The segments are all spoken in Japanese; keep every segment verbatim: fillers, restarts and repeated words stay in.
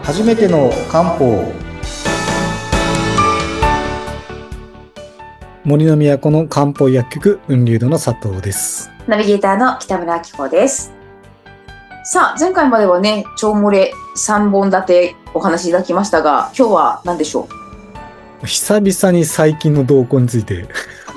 初めての漢方。森の都の漢方薬局雲龍堂の佐藤です。 ナビゲーターの北村明子です。さあ、前回まではね、腸漏れさんぼん立てお話しいただきましたが、今日は何でしょう。久々に最近の動向について。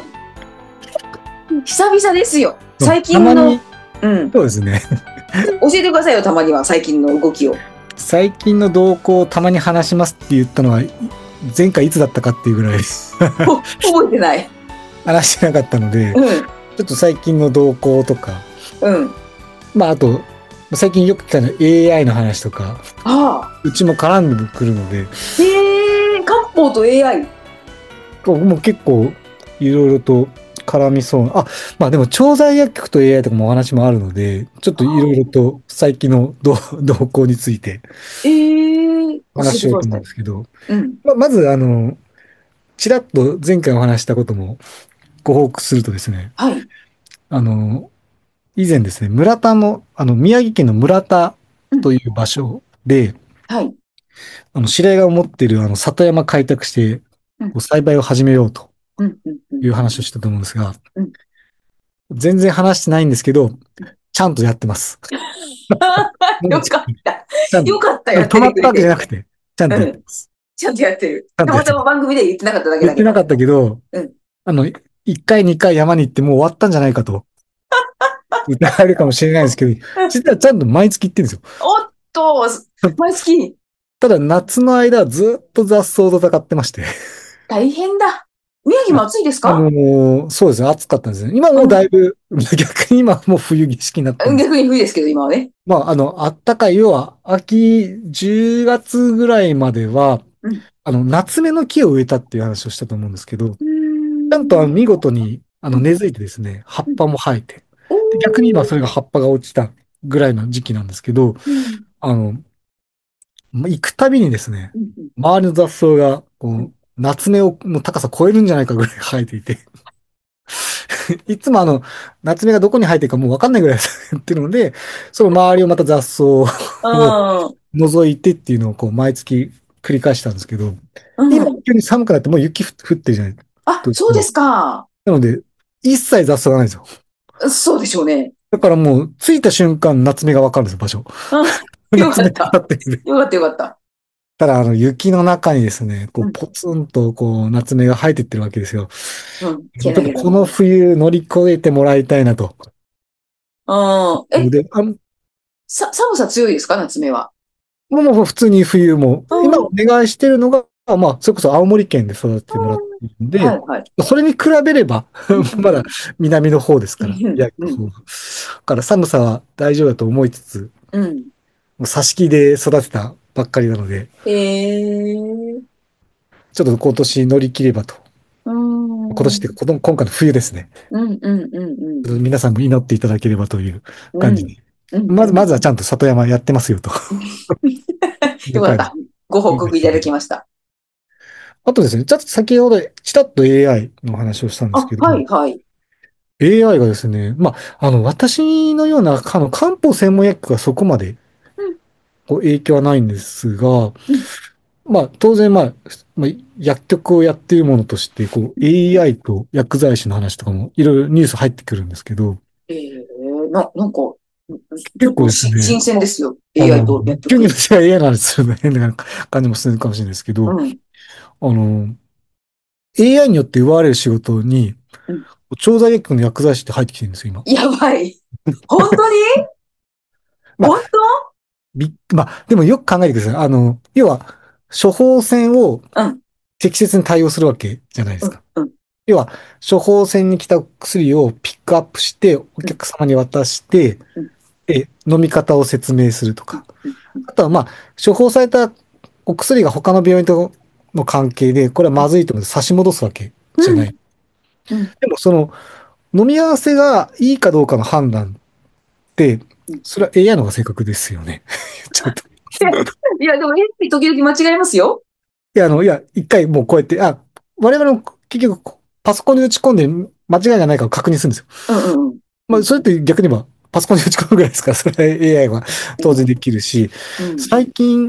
久々ですよ。最近の、 たまに、 うん、 そうですね。 教えてくださいよ、たまには最近の動きを。 最近の動向をたまに話しますって言ったのは前回いつだったかっていうぐらい覚えてない話してなかったので、うん、ちょっと最近の動向とか、 うん、 まああと最近よく聞かない エーアイ の話とか、 ああ、 うちも絡んでくるので、 へえ、漢方と エーアイもう結構いろいろと絡みそうな。あ、まあでも調剤薬局と エーアイ とかもお話もあるので、ちょっといろいろと最近の動向について話しようと思うんですけど、 えーうん、 ままずあのちらっと前回お話したこともご報告するとですね、 はい、 あの以前ですね、村田のあの宮城県の村田という場所で、うんはい、 あの知り合いが持っているあの里山開拓して、こう栽培を始めようという話をしたと思うんですが、 うんうん全然話してないんですけど、ちゃんとやってます。 よかった。 ちゃんとよかった、やって止まったわけじゃてくれて。 なくて、ちゃんとやってます。 うん、ちゃんとやってる。たまたま番組で言ってなかっただけだけど。 言ってなかったけど、うん、あの、いっかいにかい山に行ってもう終わったんじゃないかと。疑われるかもしれないですけど、実はちゃんと毎月行ってるんですよ。 おっと、毎月。 ただ夏の間はずっと雑草と戦ってまして。 大変だ。宮城も暑いですか？ あの、そうですね。暑かったんですね。今もうだいぶ、うん、逆に今もう冬景色になってる。 逆に冬ですけど、今はね。 まあ、あの、あったかい、要は、秋、じゅうがつぐらいまでは、うん、あの、夏目の木を植えたっていう話をしたと思うんですけど、ちゃんとあの見事に、あの、根付いてですね、葉っぱも生えて、で逆に今それが葉っぱが落ちたぐらいの時期なんですけど、うん、あの、行くたびにですね、周りの雑草が、こう、夏目をの高さ超えるんじゃないかぐらい生えていて、いつもあの、夏目がどこに生えてるかもうわかんないぐらいやってるので、その周りをまた雑草を除いてっていうのをこう、毎月繰り返したんですけど、うん、今急に寒くなってもう雪降ってるじゃないですか。 あ、そうですか。 なので、一切雑草がないんですよ。 そうでしょうね。 だからもう、着いた瞬間、夏目がわかるんですよ、場所。 よかった。よかったよかった。 ただ、あの、雪の中にですね、こう、ポツンと、こう、夏目が生えてってるわけですよ。うん。ちょっとこの冬乗り越えてもらいたいなと。 うん。え、であさ、寒さ強いですか、夏目は。 もう、もう普通に冬も。今お願いしてるのが、まあ、それこそ青森県で育ててもらっているんで、はいはい、それに比べれば、まだ南の方ですから。いや、だから寒さは大丈夫だと思いつつ、うん、もう挿し木で育てたばっかりなので、へー、ちょっと今年乗り切ればと。今年って今回の冬ですね。うんうんうんうん、皆さんも祈っていただければという感じで。うんうんうん、まず、まずはちゃんと里山やってますよと。 よかった。ご報告いただきました。 あとですね、ちょっと先ほどちらっと エーアイ の話をしたんですけど。 はいはい。 エーアイ がですね、まあ、あの、私のような、あの、漢方専門薬局がそこまで、こう影響はないんですが、うん、まあ、当然、まあ、まあ、薬局をやっているものとして、こう、エーアイ と薬剤師の話とかもいろいろニュース入ってくるんですけど。 ええー、な、なんか、結構ですね、新鮮ですよ。エーアイ と薬局。 急に私は エーアイ なんですよね。変な感じもするかもしれないですけど、うん、あの、エーアイ によって奪われる仕事に、うん、調剤薬局の薬剤師って入ってきてるんですよ、今。 やばい。本当にまあ、本当びまあ、でもよく考えてください。あの、要は、処方箋を適切に対応するわけじゃないですか。うんうん、要は、処方箋に来た薬をピックアップして、お客様に渡して、うん、で、飲み方を説明するとか。あとは、まあ、処方されたお薬が他の病院との関係で、これはまずいと思って差し戻すわけじゃない。うんうん、でも、その、飲み合わせがいいかどうかの判断って、それは エーアイ の方が正確ですよね。ちょっと。 いや、でも エーアイ 時々間違えますよ。 いや、あの、いや、一回もうこうやって、あ、我々も結局パソコンに打ち込んで間違いがないかを確認するんですよ。うんうん。まあ、それって逆に言えば、パソコンに打ち込むぐらいですから、それは エーアイ は当然できるし、うん、最近、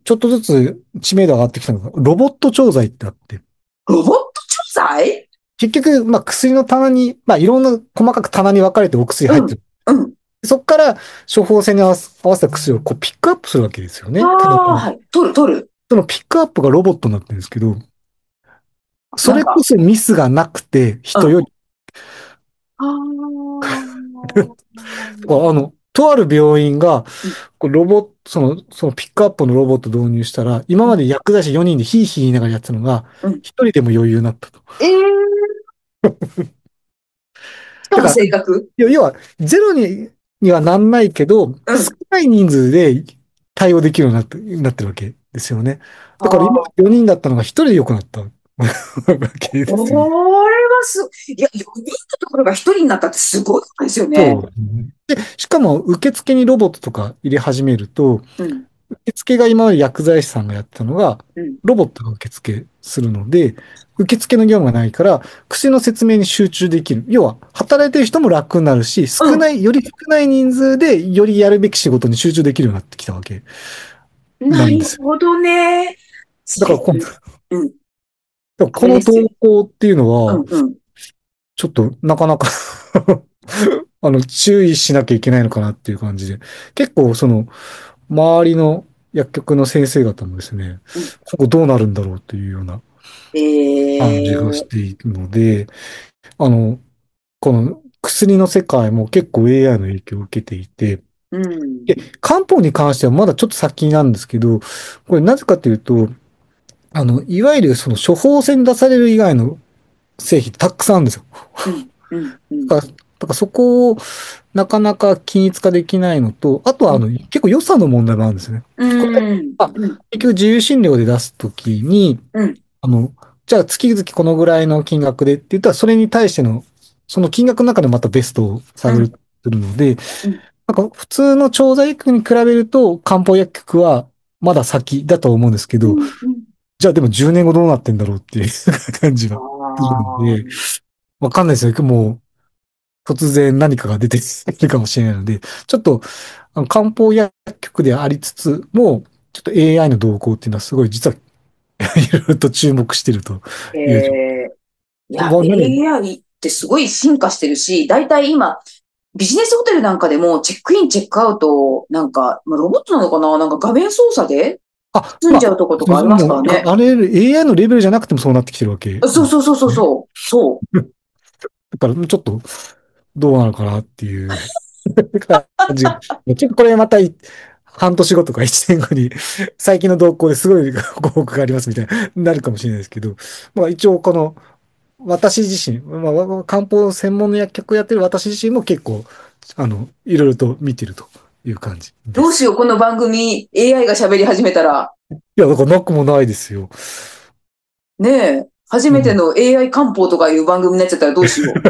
ちょっとずつ知名度上がってきたのが、ロボット調剤ってあって、 ロボット調剤？ 結局、まあ薬の棚に、まあいろんな細かく棚に分かれてお薬入うん。 ってる。 うん。 そこから処方箋に合わせ合わせた薬をこうピックアップするわけですよね。ただ、 ああ、はい。取る、取る。 そのピックアップがロボットになってるんですけど、そなんか、 れこそミスがなくてうん。 人より、 ああの、とある病院が、 あ。 こうロボット、その、そのピックアップのロボット導入したら、今うん。 まで薬剤師よにんでヒーヒー言いながらやってたのが、 うん。 ひとりでも余裕になったと。 ええ、しかもだから、 正確。 要要は、ゼロに、にはなんないけど、少うん。 ない人数で対応できるようになって、なってるわけですよね。 あだから今あ。 よにんだったのがひとりで良くなったわけですよ。 これはす、いや、よにんのところがひとりになったってすごいことですよね。 そう。で、しかも受付にロボットとか入れ始めると、 うん。 受付が今まで薬剤師さんがやってたのが、 うん。 ロボットが受付するので、受付の業務がないから、薬の説明に集中できる。要は、働いてる人も楽になるし、少うない、より少ない人数で、よりやるべき仕事に集中できるようになってきたわけん。なるなんですよ。 ほどね。それ、 だからこの、 うん。あこの投れですよ。 稿っていうのは、 うんうん。 ちょっとなかなかあの、注意しなきゃいけないのかなっていう感じで、結構その、周りの薬局の先生方もですね、 うん。 ここどうなるんだろうっていうような感じがしええ、 ているので、あの、この薬の世界も結構 エーアイ の影響を受けていて、 うん。 で、漢方に関してはまだちょっと先なんですけど、これなぜかというと、あの、いわゆるその処方箋に出される以外の製品たくさんあるんですよ。 うん。うん。うん。 だから、だからそこをなかなか均一化できないのと、あとはあの、結構予算の問題もあるんですね。 うこれ、 ん。 あ、 うん。 結局自由診療で出すときに、 うん。 あの、じゃあ月々このぐらいの金額でって言ったら、それに対しての、その金額の中でまたベストをうん。 探るするので、 うん。 なんか普通の調剤薬局に比べると漢方薬局はまだ先だと思うんですけど、 うん。うん。 じゃあでもじゅうねんごどうなってんだろうっていう感じがするのあで、わかんないですよ。もう突然何かが出てくるかもしれないので、ちょっとあの漢方薬局でありつつも、ちょっと エーアイ の動向っていうのはすごい実はいろいろと注目してるとあ。 いう状ええ、い況。 や、 まあ何エーアイ ってすごい進化してるし、だいたい今、ビジネスホテルなんかでも、チェックイン、チェックアウト、なんか、まあロボットなのかな、なんか画面操作であ、 済んじゃうまあ、 とことかありますかもう、 らね。 ああれ、エーアイ のレベルじゃなくてもそうなってきてるわけですそうそうそうそうね。 そう。そだから、ちょっと、どうなのかなっていう感じ。ちょっとこれまたい半年後とか一年後に、最近の動向ですごいご報告がありますみたいになるかもしれないですけど、まあ一応この、私自身、まあ、漢方専門の薬局をやってる私自身も結構、あの、いろいろと見てるという感じう。 です。 どうしよう、この番組、エーアイ が喋り始めたら、 いや、だからなくもないですよ。 ねえ、初うん。 めての エーアイ 漢方とかいう番組になっちゃったらどうしよう。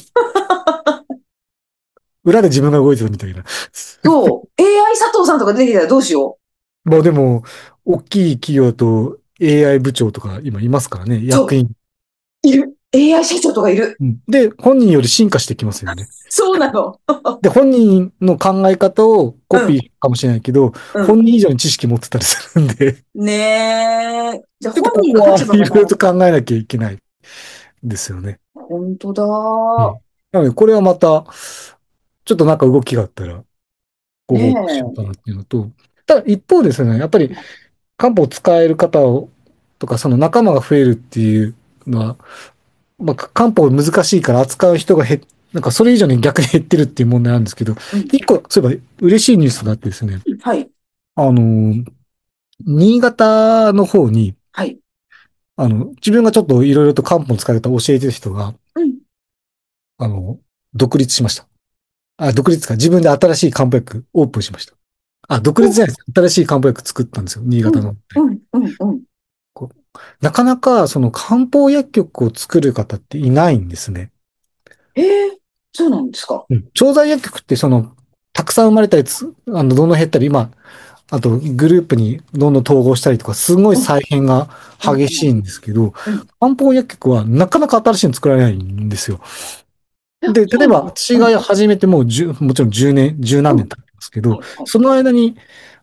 裏で自分が動いてたみたいな。 そう、エーアイ 佐藤さんとか出てきたらどうしよう。 まあでも、大きい企業と エーアイ 部長とか今いますからね、 そう、 役員。 いる。エーアイ 社長とかいる。 うん。で、本人より進化してきますよね。 そうなの。 で、本人の考え方をコうん、 ピーかもしれないけど、 うん。 本人以上に知識持ってたりするんで、 ねえ。じゃあちょっと本人のここはい立場がな、 ろいろと考えなきゃいけないですよね。 本当だ。 うん。なので、これはまた、ちょっとなんか動きがあったらごね報告しようかえ。 なっていうのと、ただ一方ですね、やっぱり漢方を使える方を、とか、その仲間が増えるっていうのは、まあ、漢方難しいから扱う人が減っ、なんかそれ以上に逆に減ってるっていう問題なんですけど、 うん。 一個、そういえば嬉しいニュースがあってですね、 はい。 あの、新潟の方に、 はい。 あの、自分がちょっといろいろと漢方の使い方を教えてる人が、 うん。 あの、独立しました。あ、独立か。自分で新しい漢方薬オープンしました。あ、独立じゃないです。新しい漢方薬作ったんですよ。新うん。 潟の。 うん。うん。うん。 こうなかなかその漢方薬局を作る方っていないんですね。 ええ、そうなんですか。 うん。調剤薬局ってその、たくさん生まれたりつ、あの、どんどん減ったり、今、あとグループにどんどん統合したりとか、すごいうん。 再編がうん。 激しいんですけど、 うん。 漢方薬局はなかなか新しいの作られないんですよ。 え、 で、例えばそうなの？うん。 私が始めてもうじゅう、もちろんじゅうねん、十何うん。 年経ってますけど、 はい。はい。 その間に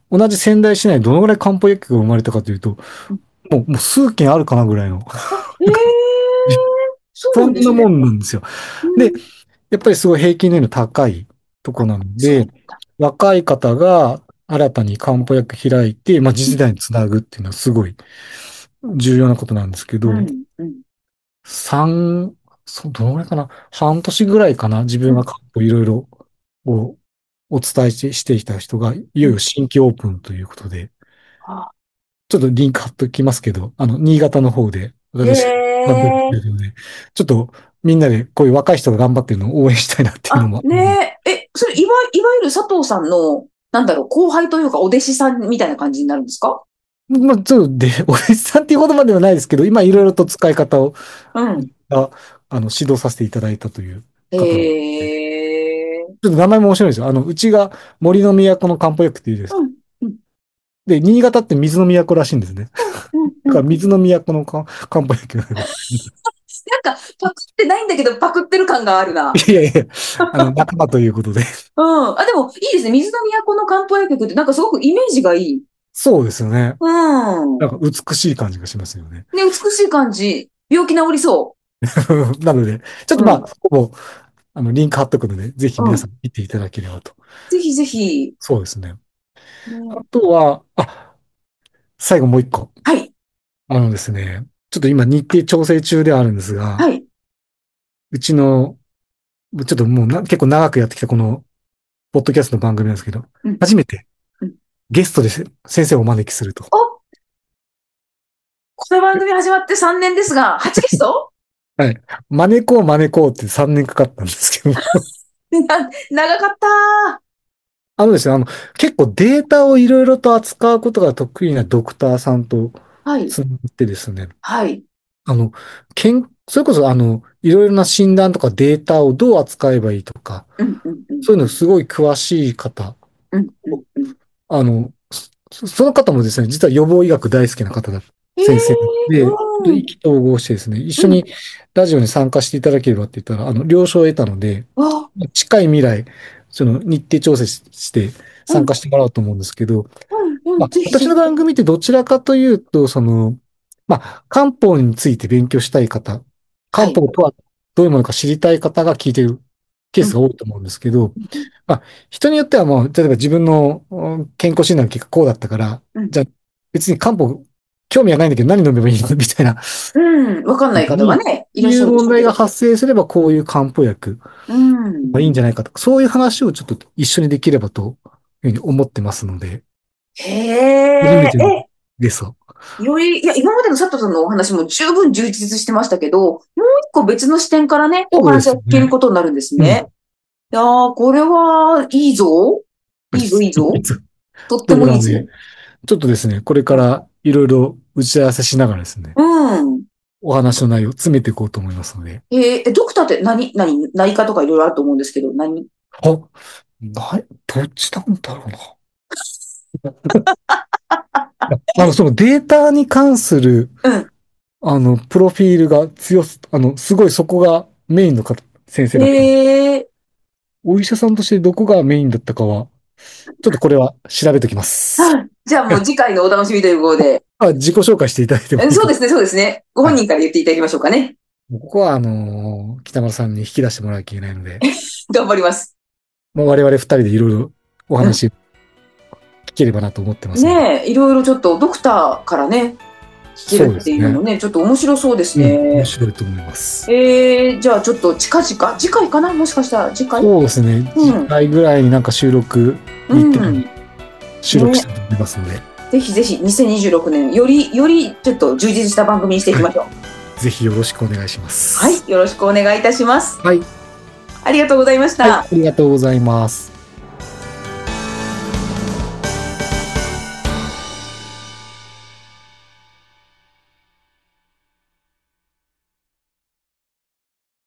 同じ仙台市内にどのぐらい漢方薬局が生まれたかというと、もう、もう数件あるかなぐらいの。 ええそうなそんなもんですね。 んなんですよ。で、 うん、 やっぱりすごい平均年齢高いとこなのそうで、若い方が新たに漢方薬開いて、まあ、次世代につなぐっていうのはすごい重要なことなんですけど、 うん、うん、 三、そう、どのぐらいかな半年ぐらいかな自うん、 分が漢方いろいろをお伝えしてしてきた人が、いよいよ新規オープンということで、 あ、 ちょっとリンク貼っときますけど、あの、新潟の方で、 へ私、頑張ってえ。 るので、ちょっとみんなでこういう若い人が頑張ってるのを応援したいなっていうのあ、 も、 ねえ、え、それ、いわ、いわゆる佐藤さんの、なんだろう、後輩というか、お弟子さんみたいな感じになるんですか？ まあ、ちょっとで、お弟子さんっていうほどまではないですけど、今いろいろと使い方を、 うん。 あ、あの、指導させていただいたというへ方なんで、 え。 ちょっと名前も面白いですよ。あの、うちが森の都の漢方薬っていうです。 うん、うん、 で、新潟って水の都らしいんですね。 うん、 だうん。 から水の都のか漢方薬なんで。 なんか、パクってないんだけど、パクってる感があるな。 いやいや、あの、仲間ということで。 うん。あ、でも、いいですね。水の都の漢方薬局って、なんかすごくイメージがいい。 そうですよね。 うん。 なんか美しい感じがしますよね。 ね、美しい感じ。病気治りそなので、ちょっう。 とまあ、 うん。 ほぼ、あの、リンク貼っとくので、ぜひうん。 皆さん見ていただければと。 ぜひぜひ。 そうですね。あね、 とは、あ、最後もう一個。 はい。 あのですね、ちょっと今日程調整中ではあるんですが、 はい。 うちの、ちょっともうな結構長くやってきたこの、ポッドキャストの番組なんですけど、 うん。 初めてうん。 ゲストでせ先生をお招きすると。 お、この番組始まってさんねんですが、初ゲスト？ はい。招こう招こうってさんねんかかったんですけど、 な、長かったあのですね、あの、結構データをいろいろと扱うことが得意なドクターさんとー。はい。 つながってですね、 はい。 あの、けん、それこそあの、いろいろな診断とかデータをどう扱えばいいとか、 うん、うん、うん。 そういうのすごい詳しい方、 うん、うん、うん。 あの、そその方もですね、実は予防医学大好きな方だ、 え先生え、 で、 うん。 意気投合してですね、一うん。 緒にラジオに参加していただければって言ったら、あの、了承を得たので、 わ、 近い未来、その日程調整ししてうん、 参加してもらおうと思うんですけど、 うん、うん。 まあ、 ぜひぜひ。 私の番組ってどちらかというと、その、まあ、漢方について勉強したい方、 はい。 漢方とはどういうものか知りたい方が聞いてるケーうん、 スが多いと思うんですけど、 うん、 まあ、人によってはもう、例えば自分のうん健康診断の結果こうだったから、 うん。 じゃあ別に漢方興味はないんだけど何飲めばいいのみたいなうん、わかんない方に、 方がね、いらっしゃいうるでしょうけど。 問題が発生すればこういう漢方薬うん。 がいいんじゃないかとか、そういう話をちょっと一緒にできればというふうに思ってますので、 へえ、 初めてのえ、 ゲスト。 より、いや、今までの佐藤さんのお話も十分充実してましたけど、もう一個別の視点からね、おそうで話を聞けるすね。 ことになるんですうん。 ね。いやー、これはいいぞ。いいぞ、いいぞ。とってということなので、 もいいぞ。 ちょっとですね、これからいろいろ打ち合わせしながらですね、 うん。 お話の内容を詰めていこうと思いますので。 えーえ、ドクターって何、何、内科とかいろいろあると思うんですけど、何？ あ、な、どっちなんだろうな。あの、そのデータに関する、 うん。 あの、プロフィールが強す、あの、すごいそこがメインの方、先生だったの。 へえ。 お医者さんとしてどこがメインだったかは、ちょっとこれは調べておきます。 はい。じゃあもう次回のお楽しみということで。 あ、自己紹介していただいてもいいか。 えそうですね、そうですね。ごはい。 本人から言っていただきましょうかね。 ここは、あのー北村さんに引き出してもらわなきゃいけないので、 頑張ります。 まあ、我々二人でいろいろおうん。 話聞ければなと思ってますので。 ねえ、いろいろちょっとドクターからね、聞けそうるってですね。 いうのもね、ちょっと面白そうですうん、面ね。 白いと思います。 えー、じゃあちょっと近々、次回かなもしかしたら次回。 そうですね。次うん。 回ぐらいになんか収録、 う日程ん。 に収録しね。 たいと思いますので、 ぜひぜひにせんにじゅうろくねん、より、よりちょっと充実した番組にしていきはい。 ましょう。 ぜひよろしくお願いしまはい。 す。 よろしくお願いいたします。 はい。 ありがとうございましはい。 た。 ありがとうございます。